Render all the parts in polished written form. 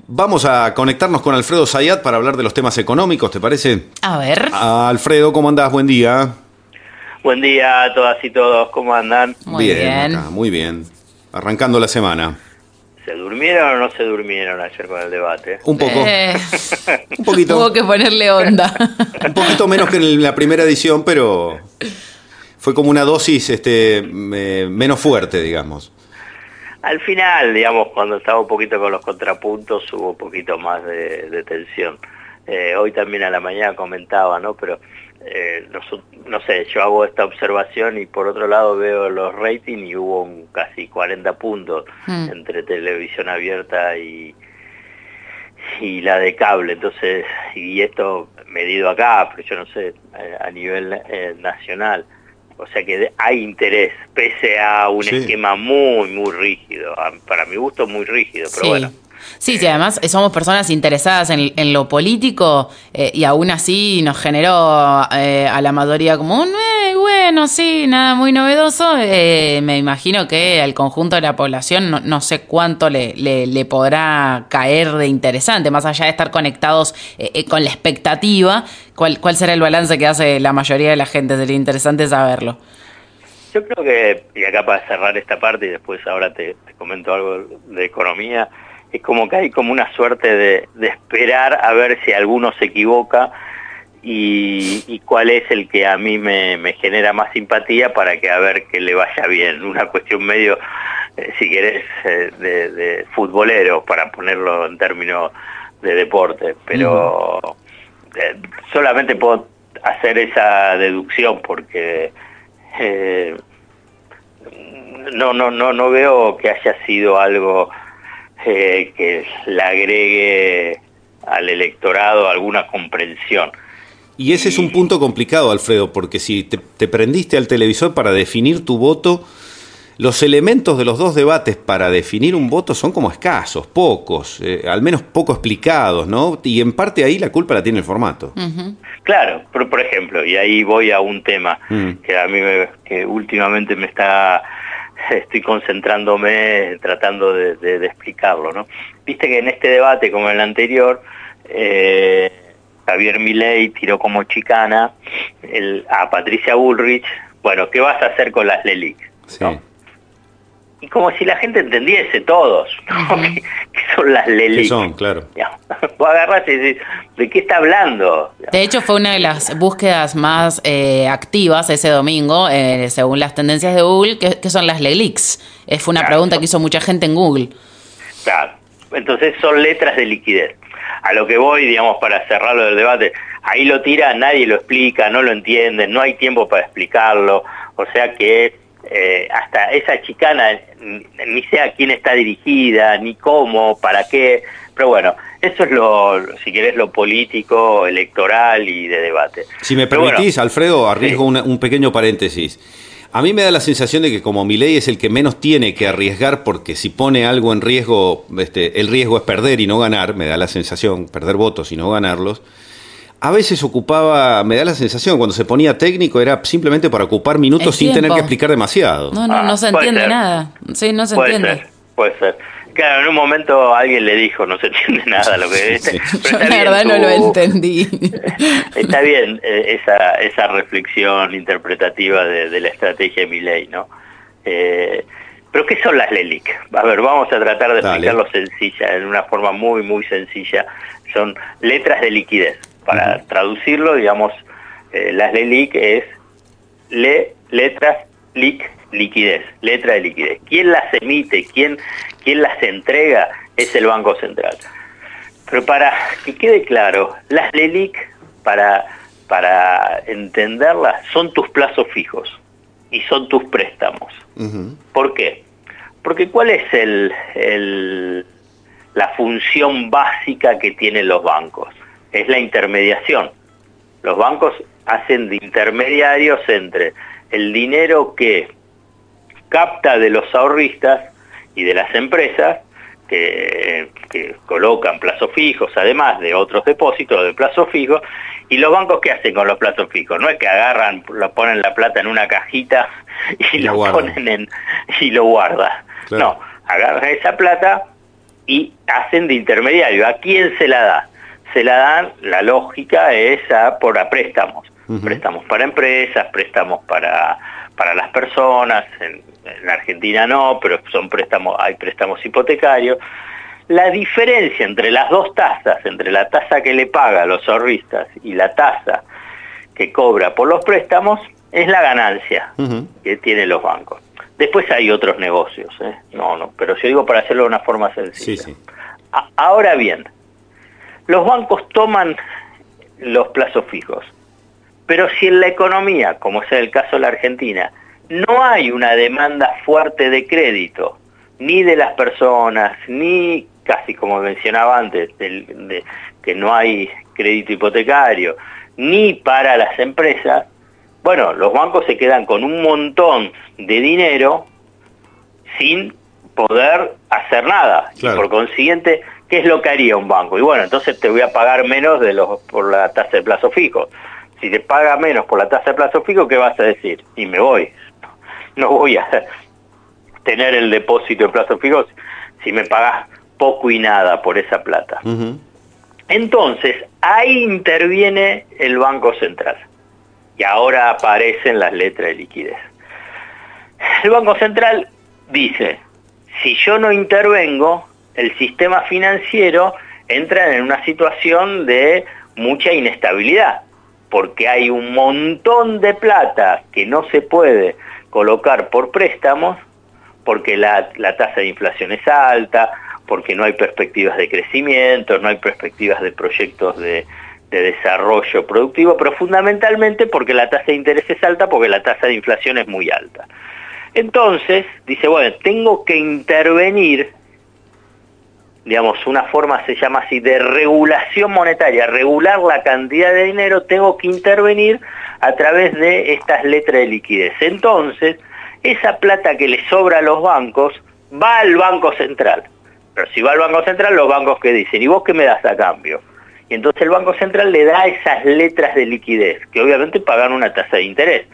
Vamos a conectarnos con Alfredo Zayat para hablar de los temas económicos, ¿te parece? A ver. Alfredo, ¿cómo andás? Buen día. Buen día a todas y todos, ¿cómo andan? Muy bien. Acá, muy bien. Arrancando la semana. ¿Se durmieron o no se durmieron ayer con el debate? Un poco. Un poquito. Hubo que ponerle onda. Un poquito menos que en la primera edición, pero fue como una dosis menos fuerte, digamos. Al final, digamos, cuando estaba un poquito con los contrapuntos, hubo un poquito más de tensión. Hoy también a la mañana comentaba, ¿no? Pero, no sé, yo hago esta observación y por otro lado veo los ratings y hubo casi 40 puntos entre televisión abierta y la de cable. Entonces, y esto medido acá, pero yo no sé, a nivel nacional. O sea que hay interés, pese a un esquema muy rígido, para mi gusto muy rígido, pero bueno. Sí, además somos personas interesadas en lo político y aún así nos generó a la mayoría como un, bueno, sí, nada muy novedoso. Me imagino que al conjunto de la población no sé cuánto le podrá caer de interesante, más allá de estar conectados con la expectativa. ¿Cuál será el balance que hace la mayoría de la gente? Sería interesante saberlo. Yo creo que, y acá para cerrar esta parte y después ahora te comento algo de economía, es como que hay como una suerte de esperar a ver si alguno se equivoca y cuál es el que a mí me genera más simpatía para que a ver que le vaya bien. Una cuestión medio, si querés, de futbolero, para ponerlo en términos de deporte, pero solamente puedo hacer esa deducción porque no veo que haya sido algo que le agregue al electorado alguna comprensión. Y ese es un punto complicado, Alfredo, porque si te prendiste al televisor para definir tu voto, los elementos de los dos debates para definir un voto son como escasos, pocos, al menos poco explicados, ¿no? Y en parte ahí la culpa la tiene el formato. Uh-huh. Claro, por ejemplo, y ahí voy a un tema que a mí que últimamente estoy concentrándome tratando de explicarlo, ¿no? Viste que en este debate, como en el anterior, Javier Milei tiró como chicana a Patricia Bullrich, bueno, ¿qué vas a hacer con las LELIC? ¿No? Sí. Y como si la gente entendiese todos, ¿no? ¿Qué son las LELIC? ¿Qué son? Claro. Vos agarrás y decís, ¿de qué está hablando? De hecho, fue una de las búsquedas más activas ese domingo, según las tendencias de Google, que son las LELICs. Fue una pregunta que hizo mucha gente en Google. Claro, entonces son letras de liquidez. A lo que voy, digamos, para cerrarlo del debate, ahí lo tira, nadie lo explica, no lo entienden, no hay tiempo para explicarlo, o sea que hasta esa chicana ni sé a quién está dirigida, ni cómo, para qué, pero bueno, eso es si querés, lo político, electoral y de debate. Si me permitís, Alfredo, arriesgo un pequeño paréntesis. A mí me da la sensación de que como Milei es el que menos tiene que arriesgar, porque si pone algo en riesgo, el riesgo es perder y no ganar, me da la sensación, perder votos y no ganarlos. A veces me da la sensación, cuando se ponía técnico era simplemente para ocupar minutos sin tener que explicar demasiado. No se entiende nada. Sí, no se entiende. Puede ser. Claro, en un momento alguien le dijo, no se entiende nada lo que sí. Yo la verdad no lo entendí. Está bien esa reflexión interpretativa de la estrategia de Milei, ¿no? Pero ¿qué son las LELIC? A ver, vamos a tratar de explicarlo sencilla, en una forma muy sencilla. Son letras de liquidez. Para traducirlo, digamos, las LELIC es letras liquidez, letra de liquidez. ¿Quién las emite? ¿Quién las entrega? Es el Banco Central. Pero para que quede claro, las LELIC, para entenderlas, son tus plazos fijos y son tus préstamos. ¿Por qué? Porque ¿cuál es la función básica que tienen los bancos? Es la intermediación. Los bancos hacen de intermediarios entre el dinero que capta de los ahorristas y de las empresas que colocan plazos fijos, además de otros depósitos de plazos fijos, y los bancos ¿qué hacen con los plazos fijos? No es que agarran, ponen la plata en una cajita y lo ponen y lo guardan. Claro. No, agarran esa plata y hacen de intermediario. ¿A quién se la da? Se la dan, la lógica es a préstamos. Préstamos para empresas, préstamos para las personas. En la Argentina no, pero hay préstamos hipotecarios. La diferencia entre las dos tasas, entre la tasa que le paga a los ahorristas y la tasa que cobra por los préstamos, es la ganancia que tienen los bancos. Después hay otros negocios, pero yo digo para hacerlo de una forma sencilla. Sí. Ahora bien, los bancos toman los plazos fijos, pero si en la economía, como es el caso de la Argentina, no hay una demanda fuerte de crédito, ni de las personas, ni casi como mencionaba antes, que no hay crédito hipotecario, ni para las empresas, bueno, los bancos se quedan con un montón de dinero sin poder hacer nada. Claro. Y por consiguiente, ¿qué es lo que haría un banco? Y bueno, entonces te voy a pagar menos por la tasa de plazo fijo. Si te paga menos por la tasa de plazo fijo, ¿qué vas a decir? Y me voy. No voy a tener el depósito de plazo fijo si me pagas poco y nada por esa plata. Entonces, ahí interviene el Banco Central. Y ahora aparecen las letras de liquidez. El Banco Central dice, si yo no intervengo, el sistema financiero entra en una situación de mucha inestabilidad, porque hay un montón de plata que no se puede colocar por préstamos, porque la tasa de inflación es alta, porque no hay perspectivas de crecimiento, no hay perspectivas de proyectos de desarrollo productivo, pero fundamentalmente porque la tasa de interés es alta, porque la tasa de inflación es muy alta. Entonces, dice, bueno, tengo que intervenir, digamos, una forma se llama así, de regulación monetaria, regular la cantidad de dinero, tengo que intervenir a través de estas letras de liquidez. Entonces, esa plata que le sobra a los bancos va al Banco Central. Pero si va al Banco Central, los bancos que dicen, ¿y vos qué me das a cambio? Y entonces el Banco Central le da esas letras de liquidez, que obviamente pagan una tasa de interés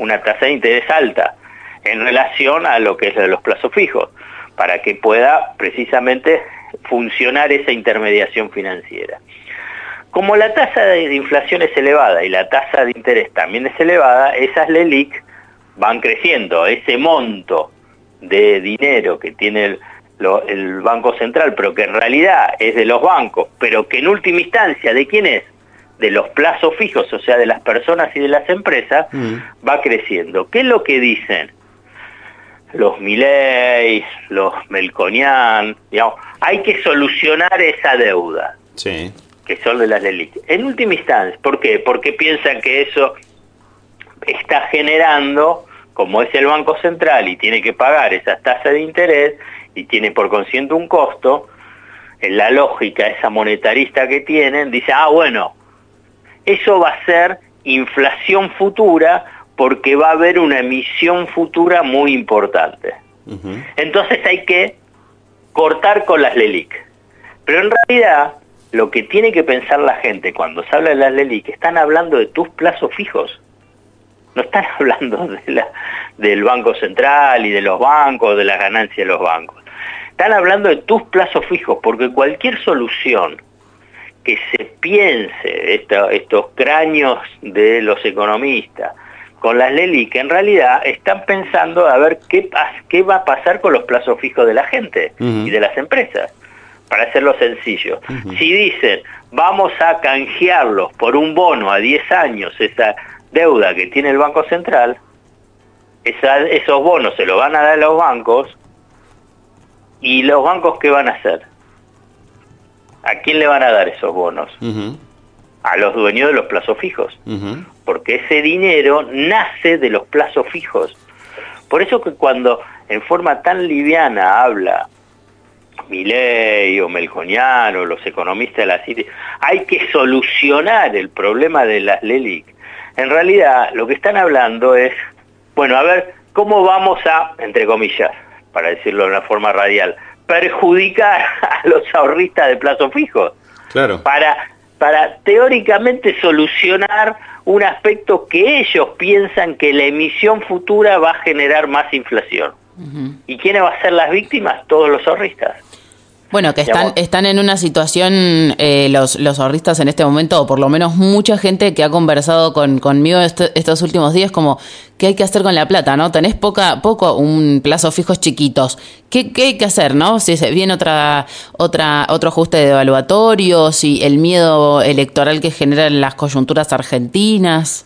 alta, en relación a lo que es de los plazos fijos, para que pueda precisamente funcionar esa intermediación financiera. Como la tasa de inflación es elevada y la tasa de interés también es elevada, esas LELIQ van creciendo. Ese monto de dinero que tiene el Banco Central, pero que en realidad es de los bancos, pero que en última instancia, ¿de quién es? De los plazos fijos, o sea, de las personas y de las empresas, va creciendo. ¿Qué es lo que dicen los Milei, los Melconian? Digamos, hay que solucionar esa deuda, que son de las LELIQ. En última instancia, ¿por qué? Porque piensan que eso está generando, como es el Banco Central y tiene que pagar esas tasas de interés, y tiene por consiguiente un costo, en la lógica esa monetarista que tienen, dice, bueno, eso va a ser inflación futura porque va a haber una emisión futura muy importante. Entonces hay que cortar con las LELIQ. Pero en realidad, lo que tiene que pensar la gente cuando se habla de las LELIQ, están hablando de tus plazos fijos. No están hablando del Banco Central y de los bancos, de las ganancias de los bancos. Están hablando de tus plazos fijos, porque cualquier solución que se piense, estos cráneos de los economistas, con las LELIQ, en realidad están pensando a ver qué va a pasar con los plazos fijos de la gente y de las empresas, para hacerlo sencillo. Si dicen, vamos a canjearlos por un bono a 10 años, esa deuda que tiene el Banco Central, esos bonos se los van a dar a los bancos, ¿y los bancos qué van a hacer? ¿A quién le van a dar esos bonos? A los dueños de los plazos fijos, porque ese dinero nace de los plazos fijos. Por eso que cuando en forma tan liviana habla Milei o Melconian o los economistas de la City, hay que solucionar el problema de las LELIQ. En realidad, lo que están hablando es, bueno, a ver, ¿cómo vamos a, entre comillas, para decirlo de una forma radial, perjudicar a los ahorristas de plazo fijo? Claro. Para teóricamente solucionar un aspecto que ellos piensan que la emisión futura va a generar más inflación. ¿Y quiénes van a ser las víctimas? Todos los ahorristas. Bueno, que están en una situación, los ahorristas en este momento, o por lo menos mucha gente que ha conversado conmigo estos últimos días, como ¿qué hay que hacer con la plata, no? Tenés un plazo fijos chiquitos. ¿Qué hay que hacer, no? Si se viene otro ajuste de evaluatorios y el miedo electoral que generan las coyunturas argentinas.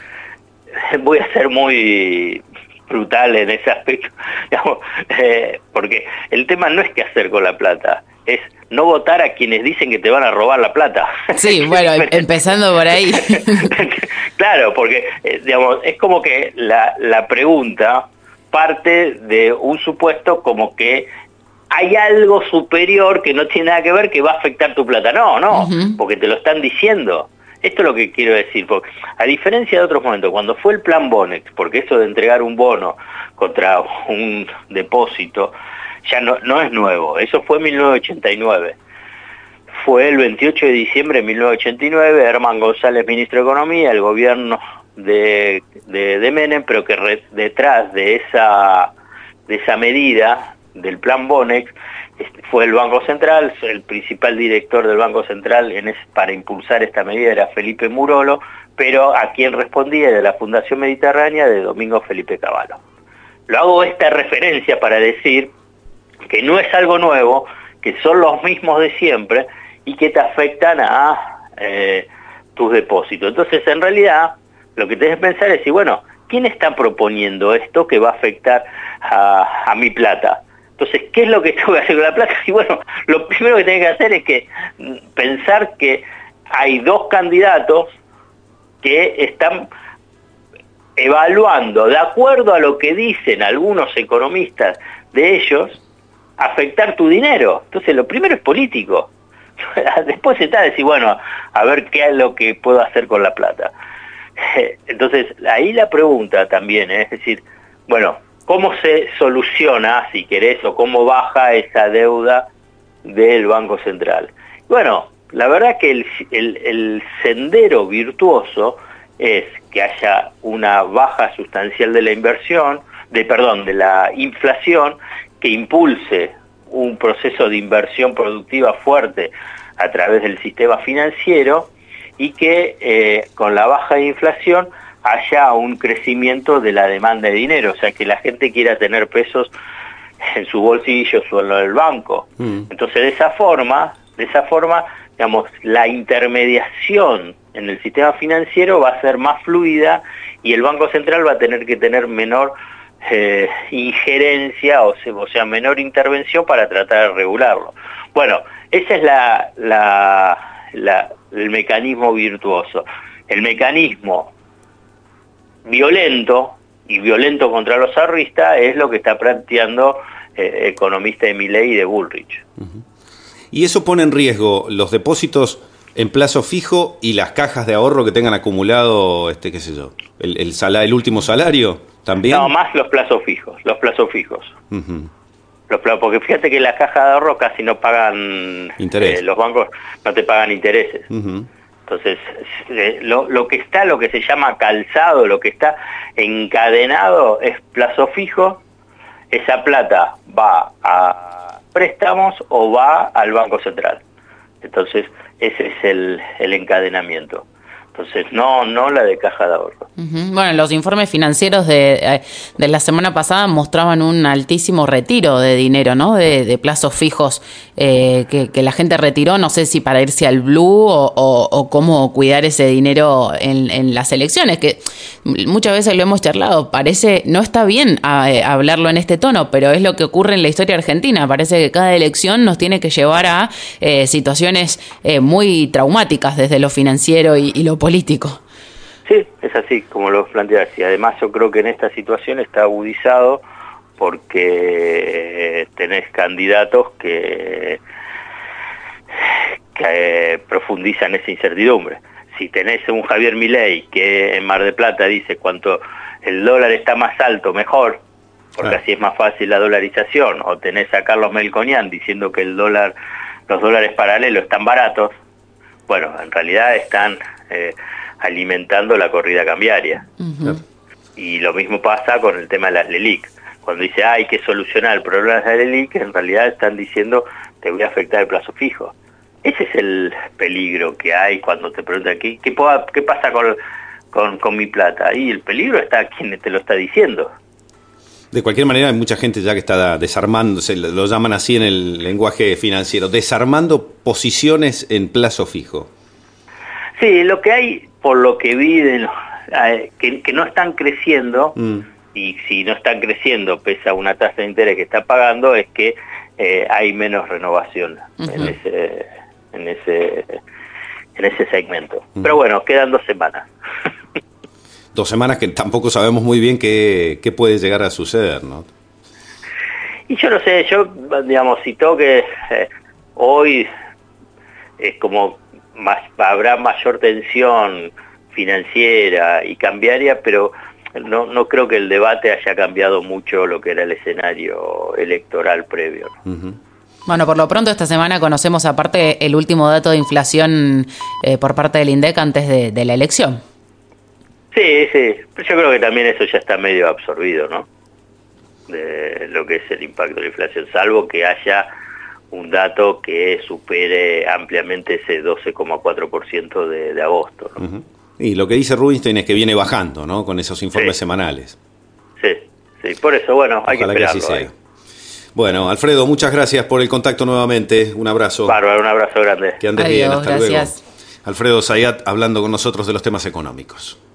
Voy a ser muy brutal en ese aspecto, digamos, porque el tema no es qué hacer con la plata, es no votar a quienes dicen que te van a robar la plata. Sí, bueno, empezando por ahí. Claro, porque digamos, es como que la pregunta parte de un supuesto como que hay algo superior que no tiene nada que ver que va a afectar tu plata. No, uh-huh. Porque te lo están diciendo. Esto es lo que quiero decir, porque a diferencia de otros momentos, cuando fue el plan Bonex, porque eso de entregar un bono contra un depósito ya no es nuevo, eso fue en 1989. Fue el 28 de diciembre de 1989, Herman González, ministro de Economía, el gobierno de Menem, pero que detrás de esa medida del plan Bonex fue el Banco Central. El principal director del Banco Central para impulsar esta medida era Felipe Murolo, pero a quien respondía de la Fundación Mediterránea de Domingo Felipe Cavallo. Lo hago esta referencia para decir que no es algo nuevo, que son los mismos de siempre y que te afectan a tus depósitos. Entonces, en realidad, lo que tenés que pensar es, bueno, ¿quién está proponiendo esto que va a afectar a mi plata? Entonces, ¿qué es lo que tengo que hacer con la plata? Y bueno, lo primero que tengo que hacer es pensar que hay dos candidatos que están evaluando, de acuerdo a lo que dicen algunos economistas de ellos, afectar tu dinero. Entonces, lo primero es político. Después se está a decir, bueno, a ver qué es lo que puedo hacer con la plata. Entonces, ahí la pregunta también es decir, bueno, ¿cómo se soluciona, si querés, o cómo baja esa deuda del Banco Central? Bueno, la verdad que el sendero virtuoso es que haya una baja sustancial de la de la inflación, que impulse un proceso de inversión productiva fuerte a través del sistema financiero y que con la baja de inflación haya un crecimiento de la demanda de dinero, o sea, que la gente quiera tener pesos en su bolsillo o en el banco. Entonces, de esa forma, digamos, la intermediación en el sistema financiero va a ser más fluida y el Banco Central va a tener que tener menor injerencia, o sea, menor intervención para tratar de regularlo. Bueno, ese es el mecanismo virtuoso. El mecanismo violento contra los ahorristas es lo que está planteando economistas de Milei y de Bullrich. Uh-huh. ¿Y eso pone en riesgo los depósitos en plazo fijo y las cajas de ahorro que tengan acumulado, qué sé yo, el último salario también? No, más los plazos fijos. Uh-huh. Porque fíjate que las cajas de ahorro casi no pagan interés. Los bancos no te pagan intereses. Uh-huh. Entonces, lo que se llama calzado, lo que está encadenado es plazo fijo. Esa plata va a préstamos o va al Banco Central. Entonces, ese es el encadenamiento. Entonces, no la de caja de ahorro. Uh-huh. Bueno, los informes financieros de la semana pasada mostraban un altísimo retiro de dinero, ¿no? De plazos fijos que la gente retiró, no sé si para irse al blue o cómo cuidar ese dinero en las elecciones, que muchas veces lo hemos charlado. Parece, no está bien hablarlo en este tono, pero es lo que ocurre en la historia argentina. Parece que cada elección nos tiene que llevar a situaciones muy traumáticas desde lo financiero y lo político. Sí, es así como lo planteas, y además yo creo que en esta situación está agudizado porque tenés candidatos que profundizan esa incertidumbre. Si tenés un Javier Milei que en Mar del Plata dice cuanto el dólar está más alto, mejor, porque así es más fácil la dolarización, o tenés a Carlos Melconian diciendo que los dólares paralelos están baratos, bueno, en realidad están alimentando la corrida cambiaria. Uh-huh. Y lo mismo pasa con el tema de las LELIQ. cuando dice hay que solucionar el problema de la LELIQ, en realidad están diciendo te voy a afectar el plazo fijo. Ese es el peligro que hay cuando te preguntan ¿qué pasa con mi plata? Y el peligro está quien te lo está diciendo. De cualquier manera, hay mucha gente ya que está desarmando, lo llaman así en el lenguaje financiero, desarmando posiciones en plazo fijo. Sí, lo que hay, por lo que vi, que no están creciendo, y si no están creciendo, pese a una tasa de interés que está pagando, es que hay menos renovación en ese segmento. Pero bueno, quedan 2 semanas. 2 semanas que tampoco sabemos muy bien qué puede llegar a suceder, ¿no? Y yo no sé, digamos, si tengo que... hoy es como habrá mayor tensión financiera y cambiaria, pero no creo que el debate haya cambiado mucho lo que era el escenario electoral previo, ¿no? Bueno, por lo pronto esta semana conocemos aparte el último dato de inflación por parte del INDEC antes de la elección. Sí, pero yo creo que también eso ya está medio absorbido, ¿no? De lo que es el impacto de la inflación, salvo que haya un dato que supere ampliamente ese 12,4% de agosto, ¿no? Y lo que dice Rubinstein es que viene bajando, ¿no? Con esos informes semanales. Sí, por eso, bueno, hay Ojalá que esperarlo. Que así sea. Bueno, Alfredo, muchas gracias por el contacto nuevamente. Un abrazo. Bárbaro, un abrazo grande. Que andes Adiós, bien, hasta gracias. luego. Alfredo Zayat hablando con nosotros de los temas económicos.